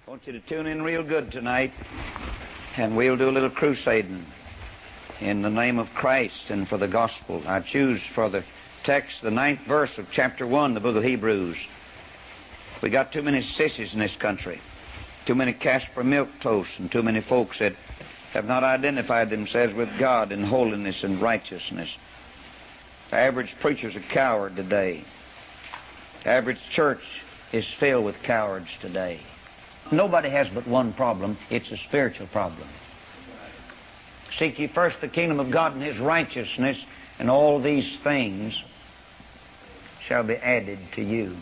I want you to tune in real good tonight, and we'll do a little crusading in the name of Christ and for the gospel. I choose for the text the 9th verse of chapter 1, the book of Hebrews. We got too many sissies in this country, too many Casper milk toasts, and too many folks that have not identified themselves with God in holiness and righteousness. The average preacher's a coward today. The average church is filled with cowards today. Nobody has but one problem. It's a spiritual problem. Seek ye first the kingdom of God and His righteousness, and all these things shall be added to you.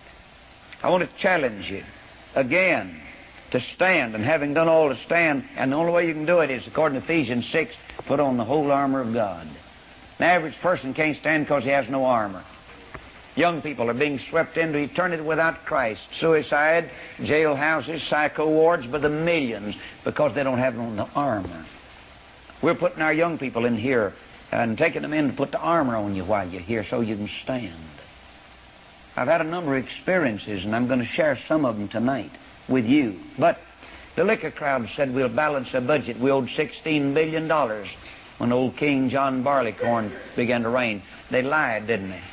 I want to challenge you again to stand, and having done all to stand, and the only way you can do it is, according to Ephesians 6, put on the whole armor of God. An average person can't stand because he has no armor. Young people are being swept into eternity without Christ. Suicide, jailhouses, psycho wards by the millions because they don't have on the armor. We're putting our young people in here and taking them in to put the armor on you while you're here so you can stand. I've had a number of experiences, and I'm going to share some of them tonight with you. But the liquor crowd said we'll balance a budget. We owed $16 billion when old King John Barleycorn began to reign. They lied, didn't they?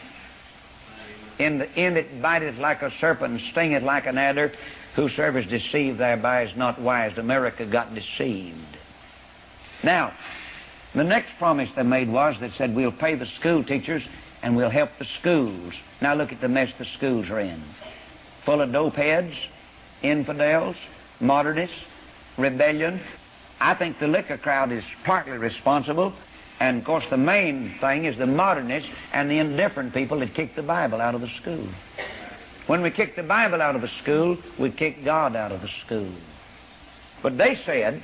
In the end it biteth like a serpent and stingeth like an adder. Whosoever is deceived thereby is not wise. America got deceived. Now, the next promise they made was that said we'll pay the school teachers and we'll help the schools. Now look at the mess the schools are in. Full of dope heads, infidels, modernists, rebellion. I think the liquor crowd is partly responsible. And, of course, the main thing is the modernists and the indifferent people that kick the Bible out of the school. When we kick the Bible out of the school, we kick God out of the school. But they said,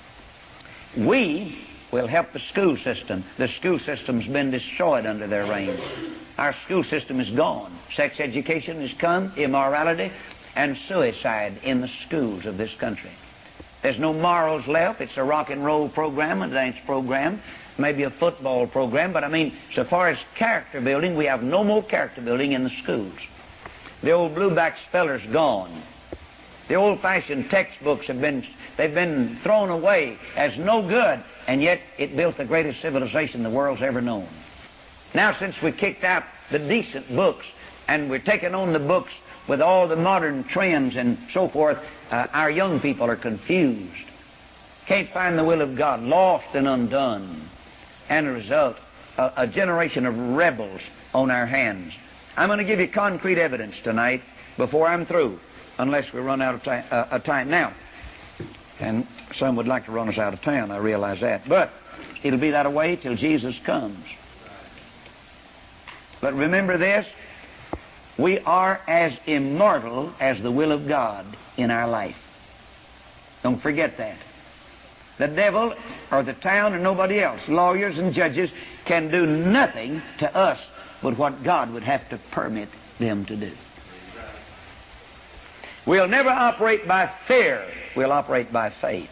we will help the school system. The school system's been destroyed under their reign. Our school system is gone. Sex education has come, immorality, and suicide in the schools of this country. There's no morals left. It's a rock and roll program, a dance program, maybe a football program. But I mean, so far as character building, we have no more character building in the schools. The old blueback speller's gone. The old-fashioned textbooks they've been thrown away as no good, and yet it built the greatest civilization the world's ever known. Now, since we kicked out the decent books, and we're taking on the books with all the modern trends and so forth, our young people are confused. Can't find the will of God, lost and undone. And a result, a generation of rebels on our hands. I'm going to give you concrete evidence tonight before I'm through, unless we run out of time now. And some would like to run us out of town, I realize that. But it'll be that way till Jesus comes. But remember this, we are as immortal as the will of God in our life. Don't forget that. The devil or the town or nobody else, lawyers and judges, can do nothing to us but what God would have to permit them to do. We'll never operate by fear. We'll operate by faith.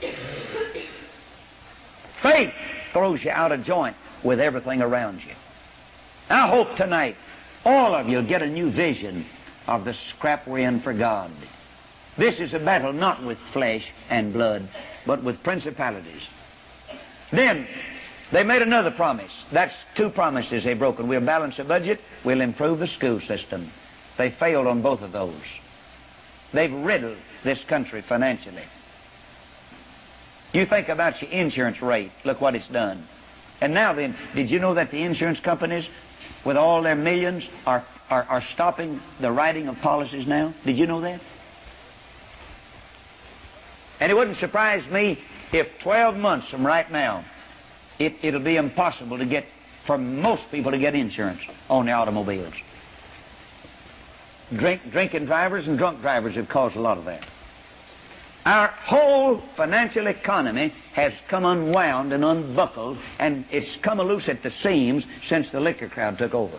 Faith throws you out of joint with everything around you. I hope tonight all of you get a new vision of the scrap we're in for God. This is a battle not with flesh and blood, but with principalities. Then they made another promise. That's two promises they've broken. We'll balance the budget, we'll improve the school system. They failed on both of those. They've riddled this country financially. You think about your insurance rate. Look what it's done. And now then, did you know that the insurance companies, with all their millions, are stopping the writing of policies now? Did you know that? And it wouldn't surprise me if 12 months from right now, it'll be impossible to get, for most people, to get insurance on the automobiles. Drinking drivers and drunk drivers have caused a lot of that. Our whole financial economy has come unwound and unbuckled, and it's come loose at the seams since the liquor crowd took over.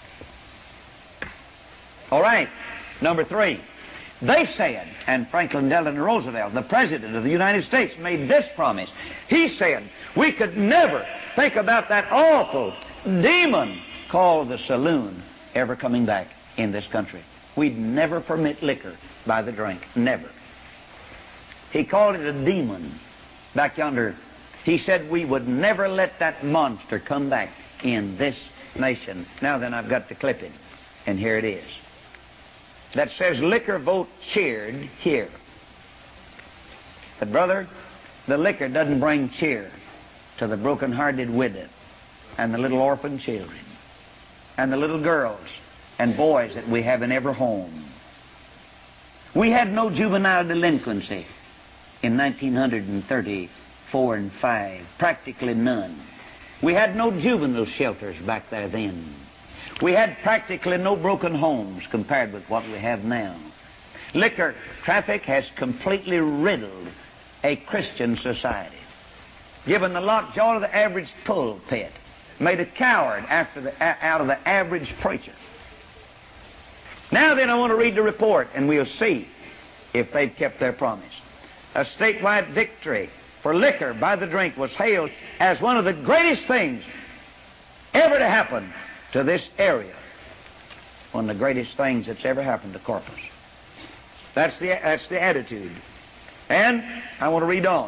All right, number 3. They said, and Franklin Delano Roosevelt, the President of the United States, made this promise. He said, we could never think about that awful demon called the saloon ever coming back in this country. We'd never permit liquor by the drink. Never. He called it a demon back yonder. He said we would never let that monster come back in this nation. Now then, I've got the clipping, and here it is. That says liquor vote cheered here. But brother, the liquor doesn't bring cheer to the broken-hearted widow and the little orphan children and the little girls and boys that we have in every home. We had no juvenile delinquency in 1934 and 5, practically none. We had no juvenile shelters back there then. We had practically no broken homes compared with what we have now. Liquor traffic has completely riddled a Christian society, given the lockjaw to the average pulpit, made a coward out of the average preacher. Now then, I want to read the report, and we'll see if they've kept their promise. A statewide victory for liquor by the drink was hailed as one of the greatest things ever to happen to this area. One of the greatest things that's ever happened to Corpus. That's the attitude. And I want to read on.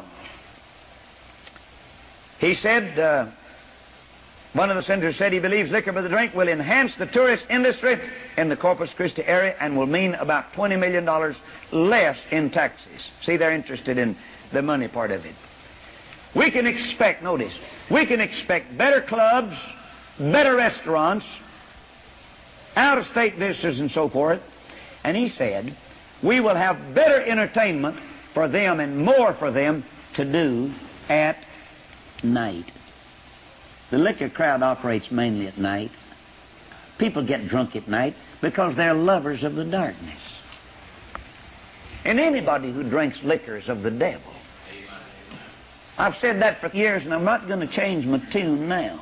He said, one of the senators said he believes liquor by the drink will enhance the tourist industry in the Corpus Christi area and will mean about $20 million less in taxes. See, they're interested in the money part of it. We can expect, notice, we can expect better clubs, better restaurants, out-of-state visitors and so forth. And he said, we will have better entertainment for them and more for them to do at night. The liquor crowd operates mainly at night. People get drunk at night because they're lovers of the darkness. And anybody who drinks liquor is of the devil. I've said that for years, and I'm not going to change my tune now.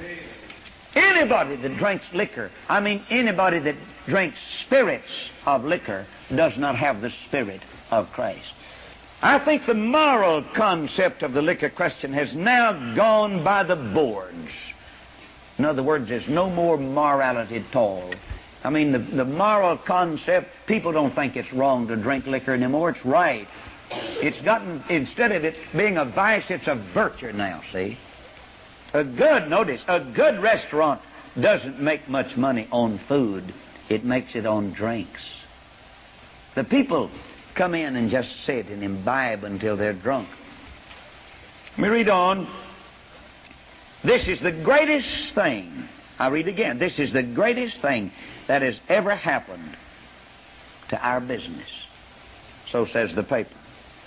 Anybody that drinks liquor, I mean anybody that drinks spirits of liquor, does not have the Spirit of Christ. I think the moral concept of the liquor question has now gone by the boards. In other words, there's no more morality at all. I mean, the moral concept, people don't think it's wrong to drink liquor anymore. It's right. It's gotten, instead of it being a vice, it's a virtue now, see? A good restaurant doesn't make much money on food. It makes it on drinks. The people come in and just sit and imbibe until they're drunk. Let me read on. This is the greatest thing. I read again. This is the greatest thing that has ever happened to our business. So says the paper.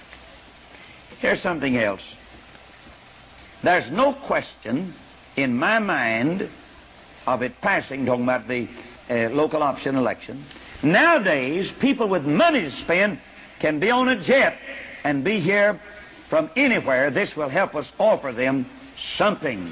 Here's something else. There's no question in my mind of it passing, talking about the local option election. Nowadays, people with money to spend can be on a jet and be here from anywhere. This will help us offer them something.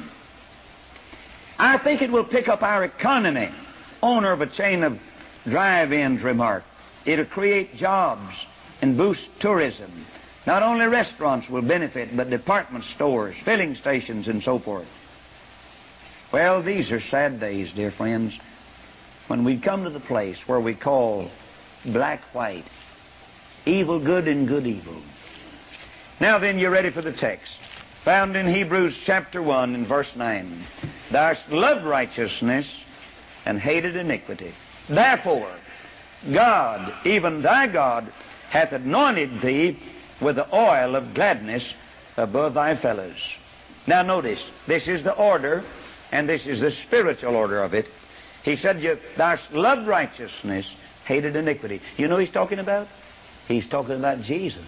I think it will pick up our economy. Owner of a chain of drive-ins remarked, it'll create jobs and boost tourism. Not only restaurants will benefit, but department stores, filling stations, and so forth. Well, these are sad days, dear friends, when we come to the place where we call black white, evil good, and good evil. Now then, you're ready for the text. Found in Hebrews chapter 1 and verse 9. Thou hast loved righteousness and hated iniquity. Therefore, God, even thy God, hath anointed thee with the oil of gladness above thy fellows. Now notice, this is the order, and this is the spiritual order of it. He said, thou hast loved righteousness, hated iniquity. You know who he's talking about? He's talking about Jesus.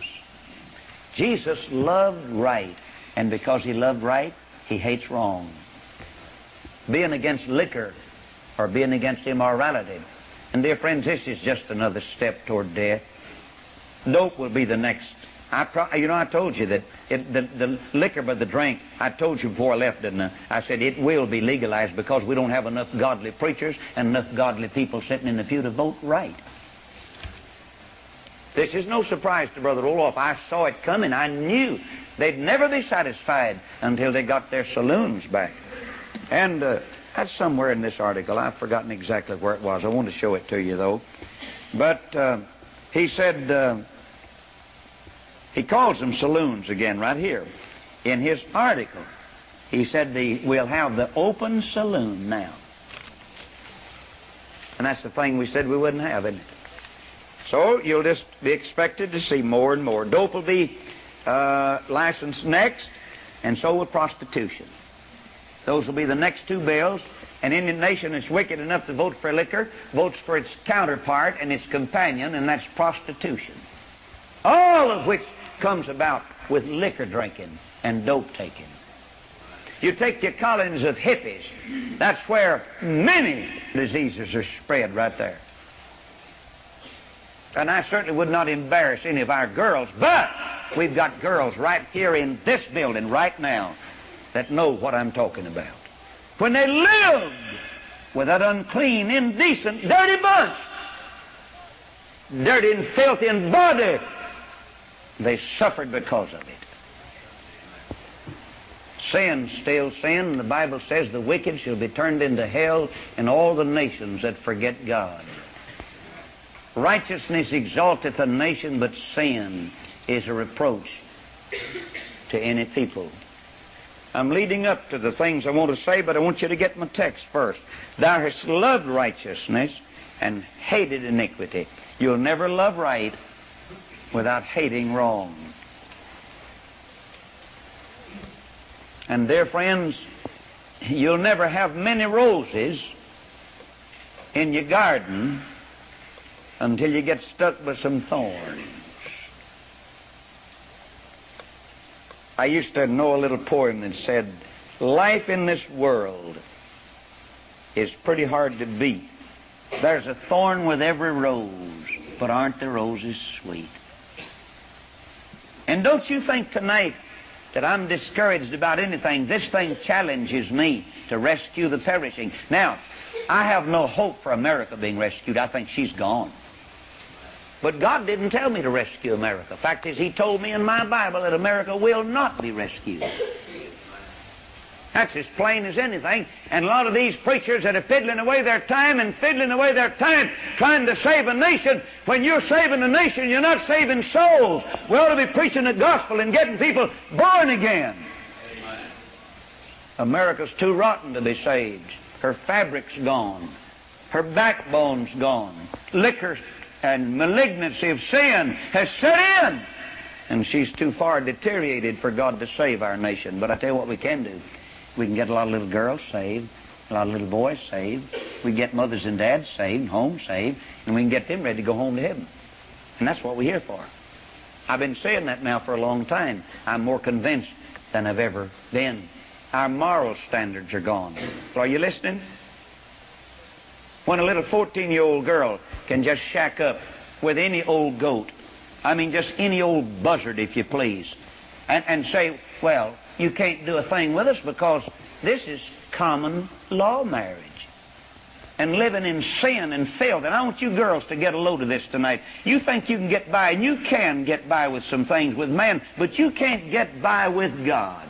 Jesus loved right, and because he loved right, he hates wrong. Being against liquor or being against immorality. And dear friends, this is just another step toward death. Dope will be the next. I told you that the liquor by the drink, I told you before I left, didn't I? I said it will be legalized because we don't have enough godly preachers and enough godly people sitting in the pew to vote right. This is no surprise to Brother Roloff. I saw it coming. I knew they'd never be satisfied until they got their saloons back. And that's somewhere in this article. I've forgotten exactly where it was. I want to show it to you, though. But he said... He calls them saloons again right here. In his article, he said we'll have the open saloon now. And that's the thing we said we wouldn't have, isn't it? So you'll just be expected to see more and more. Dope will be licensed next, and so will prostitution. Those will be the next two bills. And any nation that's wicked enough to vote for liquor votes for its counterpart and its companion, and that's prostitution. All of which comes about with liquor drinking and dope taking. You take your colonies of hippies, that's where many diseases are spread right there. And I certainly would not embarrass any of our girls, but we've got girls right here in this building right now that know what I'm talking about. When they lived with that unclean, indecent, dirty bunch, dirty and filthy in body, they suffered because of it. Sin, still sin. The Bible says the wicked shall be turned into hell and all the nations that forget God. Righteousness exalteth a nation, but sin is a reproach to any people. I'm leading up to the things I want to say, but I want you to get my text first. Thou hast loved righteousness and hated iniquity. You'll never love right without hating wrong. And dear friends, you'll never have many roses in your garden until you get stuck with some thorns. I used to know a little poem that said, life in this world is pretty hard to beat. There's a thorn with every rose, but aren't the roses sweet? And don't you think tonight that I'm discouraged about anything. This thing challenges me to rescue the perishing. Now, I have no hope for America being rescued. I think she's gone. But God didn't tell me to rescue America. Fact is, He told me in my Bible that America will not be rescued. That's as plain as anything. And a lot of these preachers that are fiddling away their time trying to save a nation. When you're saving a nation, you're not saving souls. We ought to be preaching the gospel and getting people born again. Amen. America's too rotten to be saved. Her fabric's gone. Her backbone's gone. Liquor and malignancy of sin has set in. And she's too far deteriorated for God to save our nation. But I tell you what we can do. We can get a lot of little girls saved, a lot of little boys saved. We get mothers and dads saved, homes saved, and we can get them ready to go home to heaven. And that's what we're here for. I've been saying that now for a long time. I'm more convinced than I've ever been. Our moral standards are gone. So are you listening? When a little 14-year-old girl can just shack up with any old goat, I mean just any old buzzard, if you please, and say, well, you can't do a thing with us because this is common law marriage. And living in sin and filth. And I want you girls to get a load of this tonight. You think you can get by, and you can get by with some things with man, but you can't get by with God.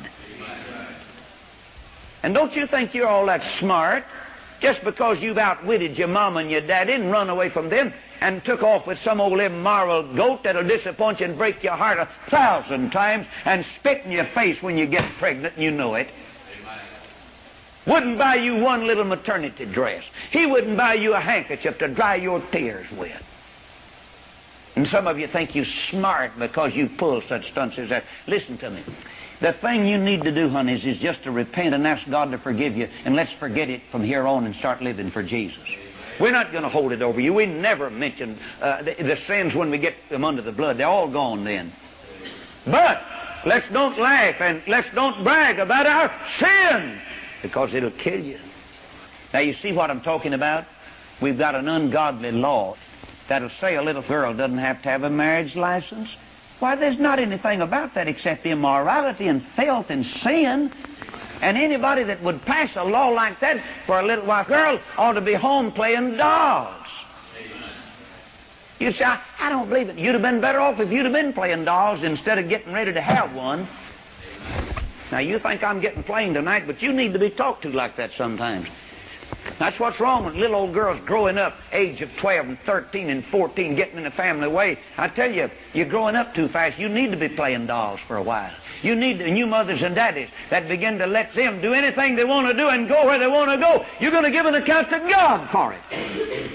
And don't you think you're all that smart just because you've outwitted your mom and your daddy and run away from them and took off with some old immoral goat that'll disappoint you and break your heart 1,000 times and spit in your face when you get pregnant and you know it. Amen. Wouldn't buy you one little maternity dress. He wouldn't buy you a handkerchief to dry your tears with. And some of you think you're smart because you've pulled such stunts as that. Listen to me. The thing you need to do, honeys, is just to repent and ask God to forgive you, and let's forget it from here on and start living for Jesus. We're not going to hold it over you. We never mention the sins when we get them under the blood. They're all gone then. But let's don't laugh and let's don't brag about our sin, because it'll kill you. Now, you see what I'm talking about? We've got an ungodly law that'll say a little girl doesn't have to have a marriage license. Why, there's not anything about that except immorality and filth and sin. And anybody that would pass a law like that for a little while girl ought to be home playing dolls. You say, I don't believe it. You'd have been better off if you'd have been playing dolls instead of getting ready to have one. Now, you think I'm getting plain tonight, but you need to be talked to like that sometimes. That's what's wrong with little old girls growing up, age of 12 and 13 and 14, getting in the family way. I tell you, you're growing up too fast. You need to be playing dolls for a while. You need new mothers and daddies that begin to let them do anything they want to do and go where they want to go. You're going to give an account to God for it.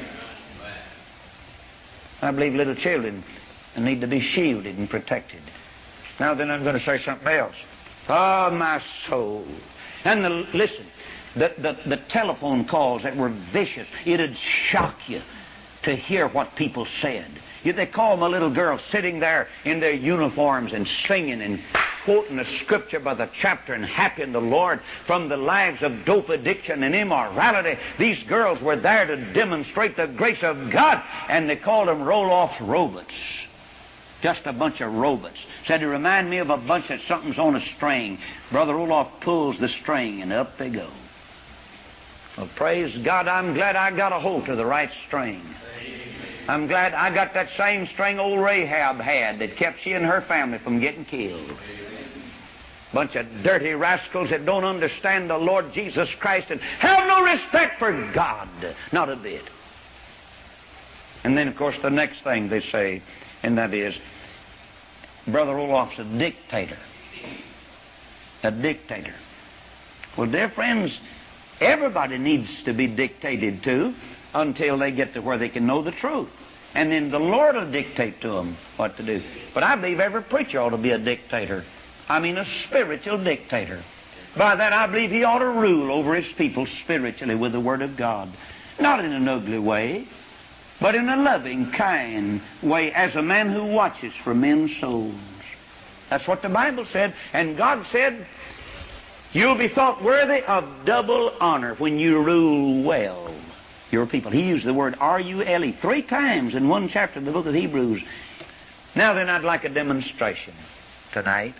I believe little children need to be shielded and protected. Now then, I'm going to say something else. Oh, my soul. And listen, the telephone calls that were vicious, it'd shock you to hear what people said. They call my little girl sitting there in their uniforms and singing and quoting the scripture by the chapter and happy in the Lord from the lives of dope addiction and immorality. These girls were there to demonstrate the grace of God, and they called them roll-offs robots. Just a bunch of robots. Said they remind me of a bunch of something's on a string. Brother Roloff pulls the string and up they go. Well, praise God, I'm glad I got a hold of the right string. I'm glad I got that same string old Rahab had that kept she and her family from getting killed. Bunch of dirty rascals that don't understand the Lord Jesus Christ and have no respect for God. Not a bit. And then, of course, the next thing they say, and that is, Brother Roloff's a dictator. A dictator. Well, dear friends, everybody needs to be dictated to until they get to where they can know the truth. And then the Lord will dictate to them what to do. But I believe every preacher ought to be a dictator. I mean a spiritual dictator. By that I believe he ought to rule over his people spiritually with the Word of God. Not in an ugly way, but in a loving, kind way, as a man who watches for men's souls. That's what the Bible said. And God said, you'll be thought worthy of double honor when you rule well your people. He used the word R-U-L-E 3 times in one chapter of the book of Hebrews. Now then, I'd like a demonstration tonight.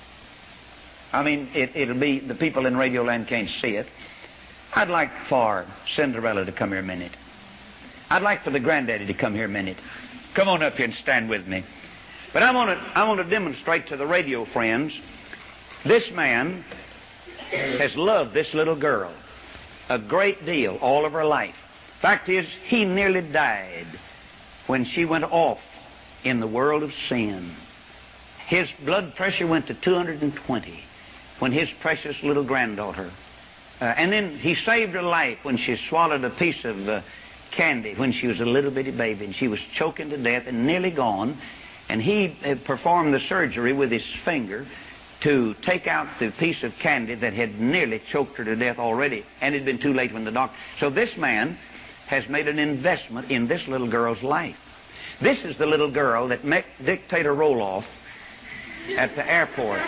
I mean, it'll be, the people in Radio Land can't see it. I'd like for Cinderella to come here a minute. I'd like for the granddaddy to come here a minute. Come on up here and stand with me. But I want to demonstrate to the radio friends, this man has loved this little girl a great deal all of her life. Fact is, he nearly died when she went off in the world of sin. His blood pressure went to 220 when his precious little granddaughter, and then he saved her life when she swallowed a piece of candy when she was a little bitty baby, and she was choking to death and nearly gone. And he performed the surgery with his finger to take out the piece of candy that had nearly choked her to death already, and it had been too late when the doctor. So this man has made an investment in this little girl's life. This is the little girl that met Dictator Roloff at the airport.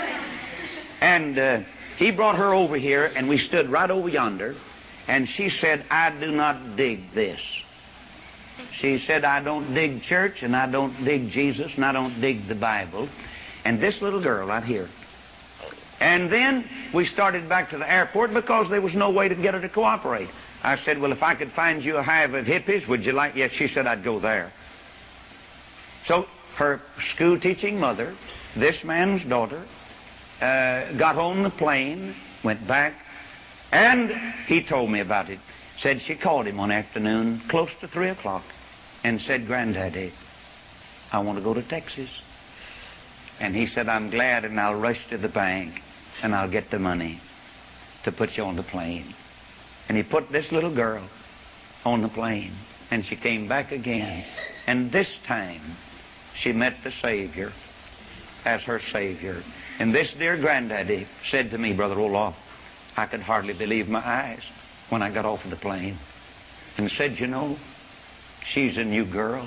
And he brought her over here, and we stood right over yonder, and she said, I do not dig this. She said, I don't dig church, and I don't dig Jesus, and I don't dig the Bible. And this little girl right here. And then we started back to the airport because there was no way to get her to cooperate. I said, well, if I could find you a hive of hippies, would you like? Yes, she said, I'd go there. So her school-teaching mother, this man's daughter, got on the plane, went back, and he told me about it. Said she called him one afternoon, close to 3 o'clock, and said, Granddaddy, I want to go to Texas. And he said, I'm glad, and I'll rush to the bank, and I'll get the money to put you on the plane. And he put this little girl on the plane, and she came back again. And this time, she met the Savior as her Savior. And this dear Granddaddy said to me, Brother Roloff, I could hardly believe my eyes when I got off of the plane, and said, you know, she's a new girl.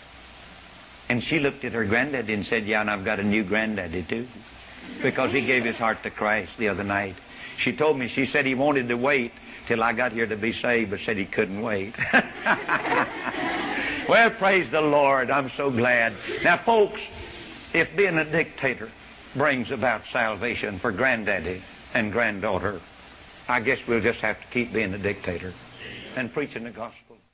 And she looked at her granddaddy and said, yeah, and I've got a new granddaddy too, because he gave his heart to Christ the other night. She told me, she said he wanted to wait till I got here to be saved, but said he couldn't wait. Well, praise the Lord. I'm so glad. Now, folks, if being a dictator brings about salvation for granddaddy and granddaughter, I guess we'll just have to keep being a dictator and preaching the gospel.